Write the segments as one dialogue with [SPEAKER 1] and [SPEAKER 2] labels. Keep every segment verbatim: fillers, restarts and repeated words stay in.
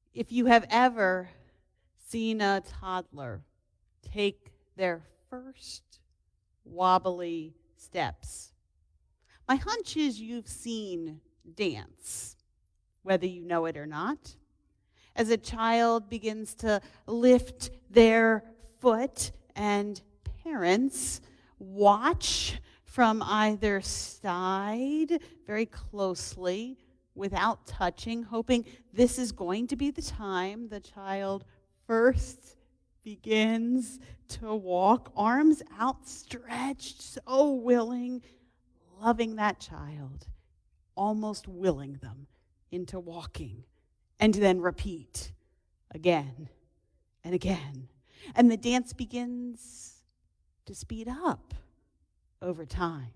[SPEAKER 1] If you have ever seen a toddler take their first wobbly steps, my hunch is you've seen dance, whether you know it or not. As a child begins to lift their foot and parents watch from either side very closely without touching, hoping this is going to be the time the child first begins to walk, arms outstretched, so willing, loving that child, almost willing them into walking, and then repeat again and again. And the dance begins to speed up over time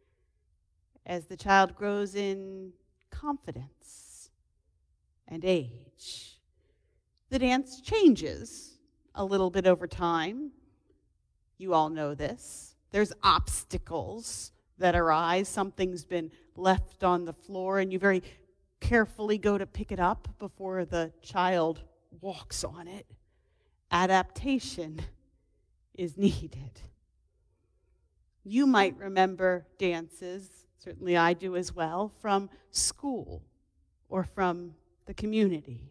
[SPEAKER 1] as the child grows in confidence and age. The dance changes a little bit over time. You all know this. There's obstacles that arise. Something's been left on the floor, and you very carefully go to pick it up before the child walks on it. Adaptation is needed. You might remember dances, certainly I do as well, from school or from the community.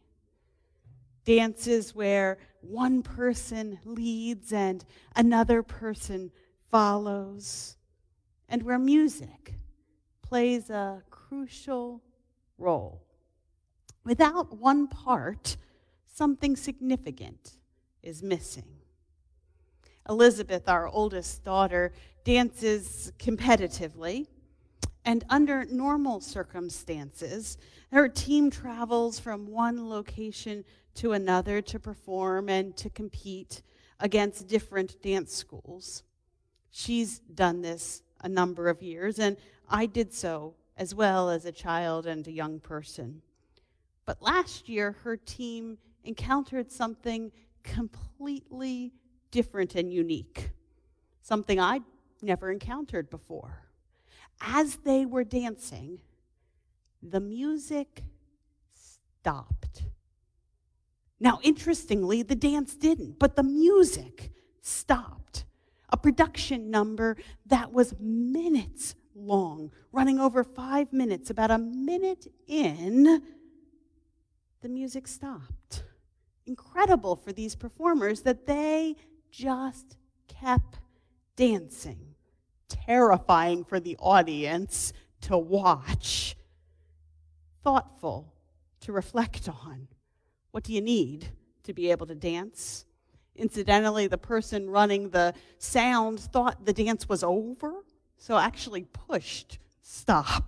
[SPEAKER 1] Dances where one person leads and another person follows, and where music plays a crucial role. Without one part, something significant is missing. Elizabeth, our oldest daughter, dances competitively, and under normal circumstances, her team travels from one location to another to perform and to compete against different dance schools. She's done this a number of years, and I did so as well as a child and a young person. But last year, her team encountered something completely different and unique, something I'd never encountered before. As they were dancing, the music stopped. Now, interestingly, the dance didn't, but the music stopped. A production number that was minutes long, running over five minutes, about a minute in, the music stopped. Incredible for these performers that they just kept dancing. Terrifying for the audience to watch. Thoughtful to reflect on. What do you need to be able to dance? Incidentally, the person running the sound thought the dance was over, so actually pushed stop.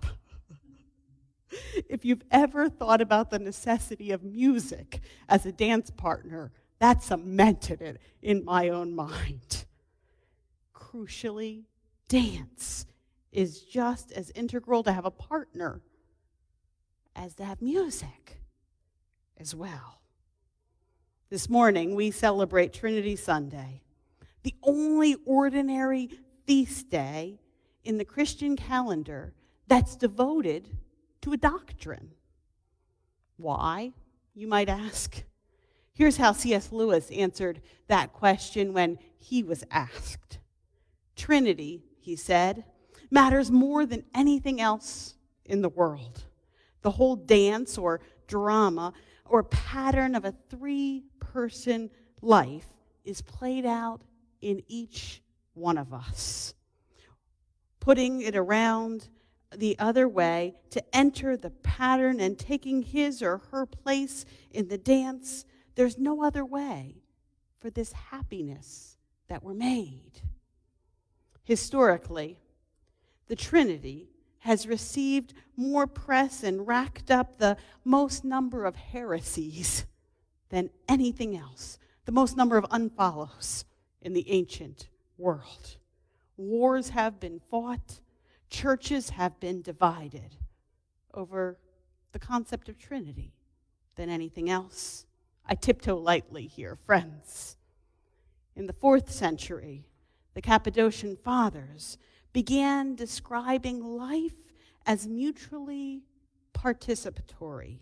[SPEAKER 1] If you've ever thought about the necessity of music as a dance partner, that cemented it in my own mind. Crucially, dance is just as integral to have a partner as to have music as well. This morning, we celebrate Trinity Sunday, the only ordinary feast day in the Christian calendar that's devoted to a doctrine. Why, you might ask? Here's how C S Lewis answered that question when he was asked. Trinity, he said, matters more than anything else in the world. The whole dance or drama or pattern of a three-person life is played out in each one of us. Putting it around the other way, to enter the pattern and taking his or her place in the dance, there's no other way for this happiness that we're made. Historically, the Trinity has received more press and racked up the most number of heresies than anything else, the most number of unfollows in the ancient world. Wars have been fought, churches have been divided over the concept of Trinity than anything else. I tiptoe lightly here, friends. In the fourth century, the Cappadocian Fathers began describing life as mutually participatory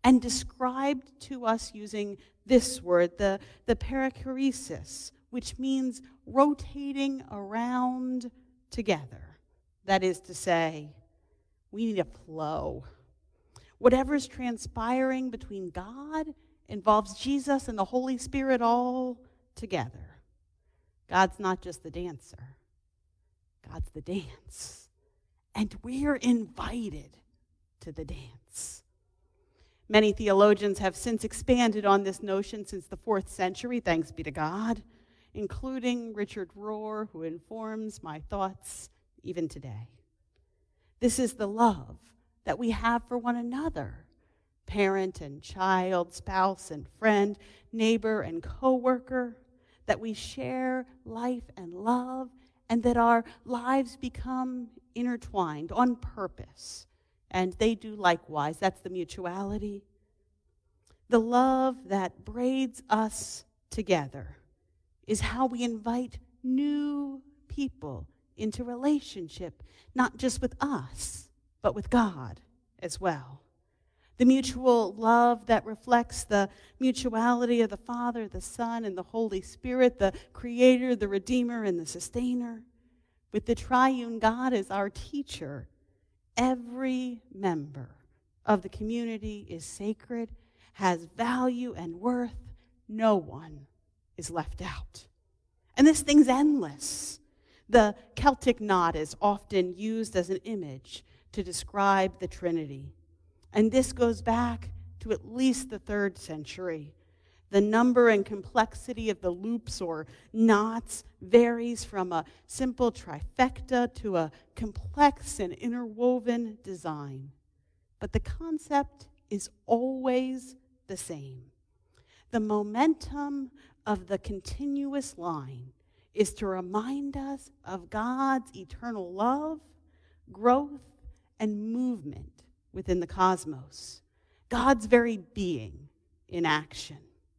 [SPEAKER 1] and described to us using this word, the, the perichoresis, which means rotating around together. That is to say, we need a flow. Whatever's transpiring between God involves Jesus and the Holy Spirit all together. God's not just the dancer. God's the dance. And we're invited to the dance. Many theologians have since expanded on this notion since the fourth century, thanks be to God, including Richard Rohr, who informs my thoughts even today. This is the love that we have for one another, parent and child, spouse and friend, neighbor and coworker, that we share life and love, and that our lives become intertwined on purpose. And they do likewise. That's the mutuality. The love that braids us together is how we invite new people into relationship, not just with us, but with God as well. The mutual love that reflects the mutuality of the Father, the Son, and the Holy Spirit, the Creator, the Redeemer, and the Sustainer. With the triune God as our teacher, every member of the community is sacred, has value and worth. No one is left out. And this thing's endless. The Celtic knot is often used as an image to describe the Trinity. And this goes back to at least the third century. The number and complexity of the loops or knots varies from a simple trifecta to a complex and interwoven design. But the concept is always the same. The momentum of the continuous line is to remind us of God's eternal love, growth, and movement within the cosmos, God's very being in action.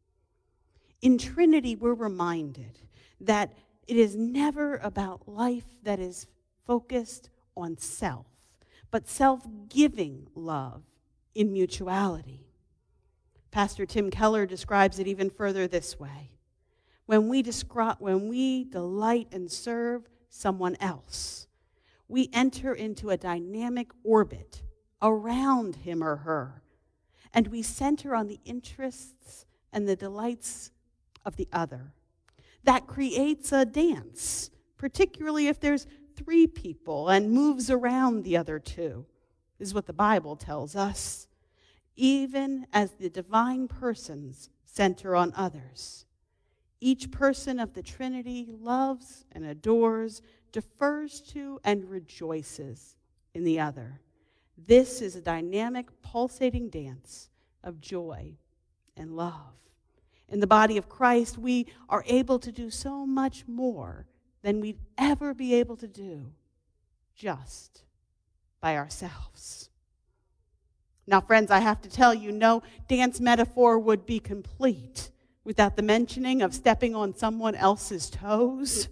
[SPEAKER 1] In Trinity, we're reminded that it is never about life that is focused on self, but self-giving love in mutuality. Pastor Tim Keller describes it even further this way. When we, descri- when we delight and serve someone else, we enter into a dynamic orbit around him or her, and we center on the interests and the delights of the other. That creates a dance, particularly if there's three people and moves around the other two, is what the Bible tells us, even as the divine persons center on others. Each person of the Trinity loves and adores, defers to, and rejoices in the other. This is a dynamic, pulsating dance of joy and love. In the body of Christ, we are able to do so much more than we'd ever be able to do just by ourselves. Now, friends, I have to tell you, no dance metaphor would be complete without the mentioning of stepping on someone else's toes.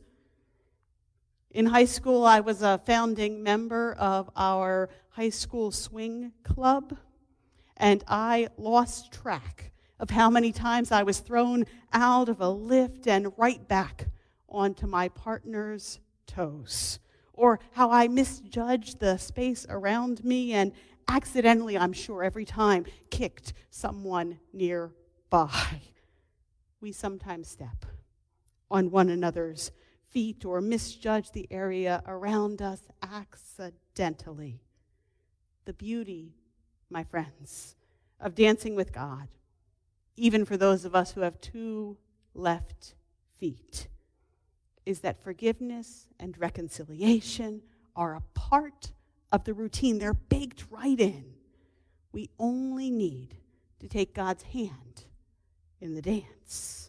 [SPEAKER 1] In high school, I was a founding member of our high school swing club, and I lost track of how many times I was thrown out of a lift and right back onto my partner's toes, or how I misjudged the space around me and accidentally, I'm sure, every time kicked someone nearby. We sometimes step on one another's feet or misjudge the area around us accidentally. The beauty, my friends, of dancing with God, even for those of us who have two left feet, is that forgiveness and reconciliation are a part of the routine. They're baked right in. We only need to take God's hand in the dance.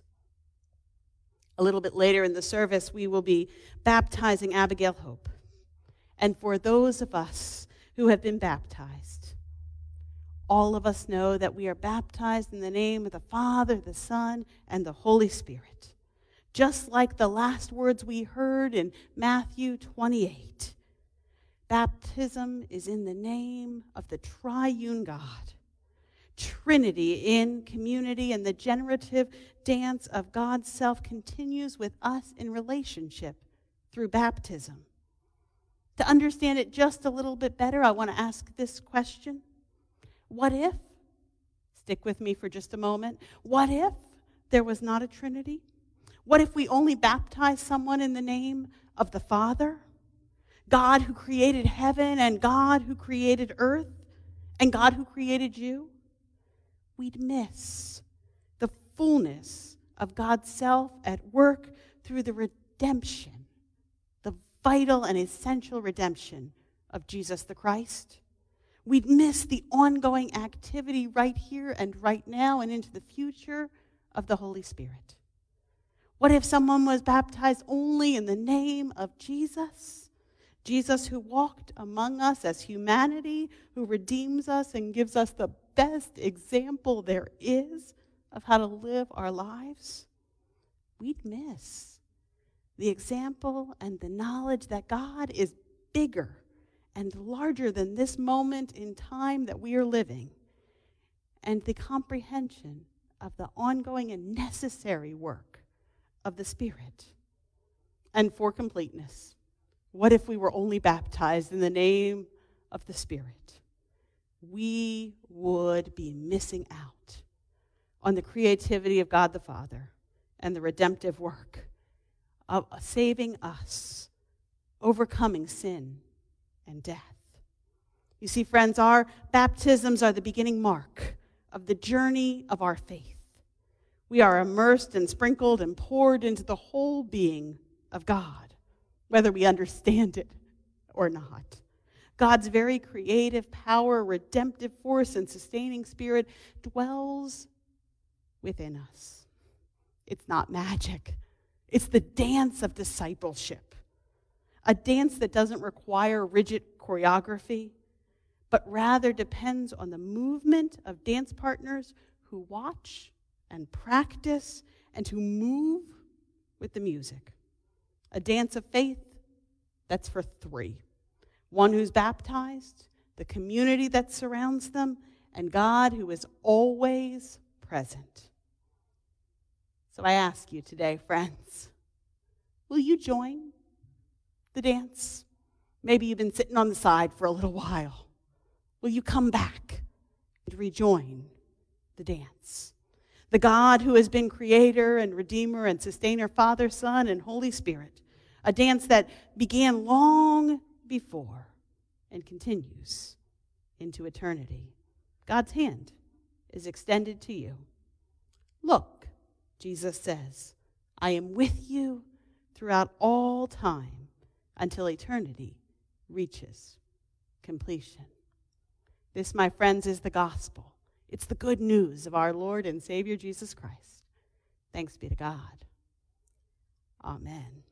[SPEAKER 1] A little bit later in the service, we will be baptizing Abigail Hope. And for those of us who have been baptized, all of us know that we are baptized in the name of the Father, the Son, and the Holy Spirit. Just like the last words we heard in Matthew twenty-eight. Baptism is in the name of the triune God. Trinity in community, and the generative dance of God's self continues with us in relationship through baptism. To understand it just a little bit better, I want to ask this question. What if, stick with me for just a moment, what if there was not a Trinity? What if we only baptized someone in the name of the Father, God who created heaven and God who created earth and God who created you? We'd miss the fullness of God's self at work through the redemption, the vital and essential redemption of Jesus the Christ. We'd miss the ongoing activity right here and right now and into the future of the Holy Spirit. What if someone was baptized only in the name of Jesus? Jesus who walked among us as humanity, who redeems us and gives us the best example there is of how to live our lives? We'd miss the example and the knowledge that God is bigger and larger than this moment in time that we are living, and the comprehension of the ongoing and necessary work of the Spirit. And for completeness, what if we were only baptized in the name of the Spirit? We would be missing out on the creativity of God the Father and the redemptive work of saving us, overcoming sin and death. You see, friends, our baptisms are the beginning mark of the journey of our faith. We are immersed and sprinkled and poured into the whole being of God, whether we understand it or not. God's very creative power, redemptive force, and sustaining spirit dwells within us. It's not magic. It's the dance of discipleship, a dance that doesn't require rigid choreography, but rather depends on the movement of dance partners who watch and practice and who move with the music. A dance of faith that's for three. One who's baptized, the community that surrounds them, and God who is always present. So I ask you today, friends, will you join the dance? Maybe you've been sitting on the side for a little while. Will you come back and rejoin the dance? The God who has been creator and redeemer and sustainer, Father, Son, and Holy Spirit. A dance that began long before and continues into eternity. God's hand is extended to you. Look, Jesus says, I am with you throughout all time until eternity reaches completion. This, my friends, is the gospel. It's the good news of our Lord and Savior Jesus Christ. Thanks be to God. Amen.